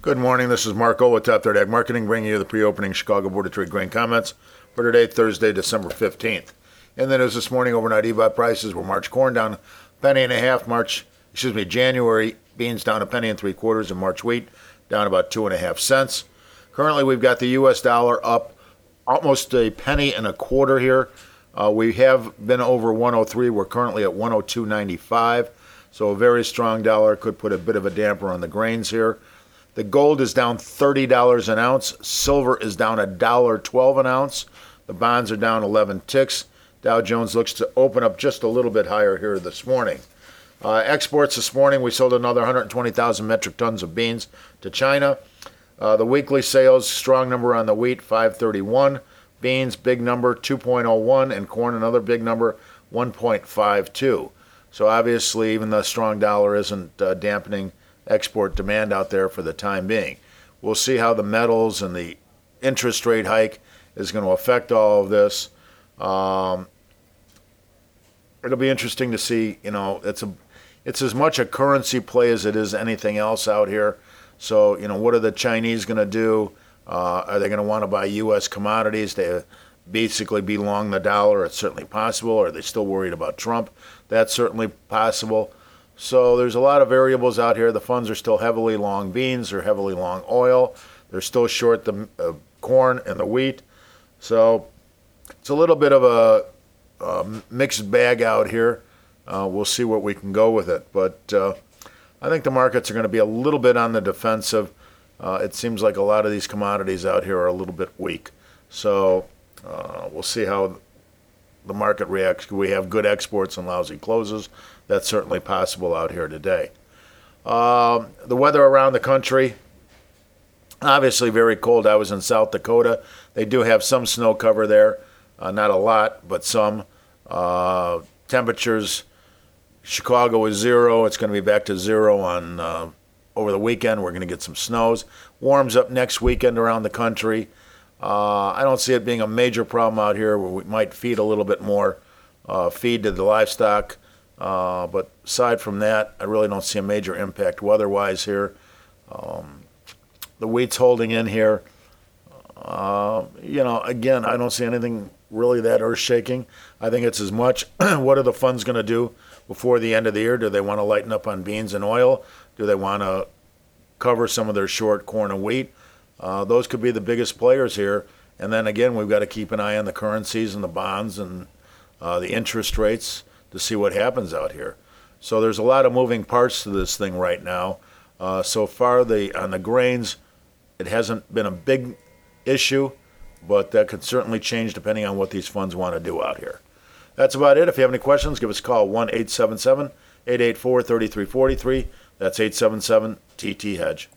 Good morning. This is Mark with Top Third Ag Marketing, bringing you the pre-opening Chicago Board of Trade grain comments for today, Thursday, December 15th. In the news this morning, overnight EBOT prices were March corn down $0.015. January beans down $0.0175, and March wheat down about 2.5 cents. Currently, we've got the U.S. dollar up almost $0.0125 here. We have been over 103. We're currently at 102.95. So a very strong dollar could put a bit of a damper on the grains here. The gold is down $30 an ounce. Silver is down $1.12 an ounce. The bonds are down 11 ticks. Dow Jones looks to open up just a little bit higher here this morning. Exports this morning, we sold another 120,000 metric tons of beans to China. The weekly sales, strong number on the wheat, 531. Beans, big number, 2.01. And corn, another big number, 1.52. So obviously, even the strong dollar isn't dampening export demand out there for the time being. We'll see how the metals and the interest rate hike is going to affect all of this. It'll be interesting to see. It's as much a currency play as it is anything else out here. So, what are the Chinese going to do? Are they going to want to buy U.S. commodities? They basically be long the dollar. It's certainly possible. Are they still worried about Trump? That's certainly possible. So there's a lot of variables out here. The funds are still heavily long beans. They're heavily long oil. They're still short the corn and the wheat. So it's a little bit of a mixed bag out here. We'll see what we can go with it. But I think the markets are going to be a little bit on the defensive. It seems like a lot of these commodities out here are a little bit weak. So we'll see how the market reacts. We have good exports and lousy closes. That's certainly possible out here today. The weather around the country, obviously very cold. I was in South Dakota. They do have some snow cover there. Not a lot, but some. Temperatures, Chicago is 0. It's going to be back to 0 on over the weekend. We're going to get some snows. Warms up next weekend around the country. I don't see it being a major problem out here where we might feed a little bit more feed to the livestock. But aside from that, I really don't see a major impact weather-wise here. The wheat's holding in here. Again, I don't see anything really that earth-shaking. I think it's as much what are the funds going to do before the end of the year? Do they want to lighten up on beans and oil? Do they want to cover some of their short corn and wheat? Those could be the biggest players here. And then again, we've got to keep an eye on the currencies and the bonds and the interest rates to see what happens out here. So there's a lot of moving parts to this thing right now. So far, on the grains, it hasn't been a big issue, but that could certainly change depending on what these funds want to do out here. That's about it. If you have any questions, give us a call, 1-877-884-3343. That's 877-TT-HEDGE.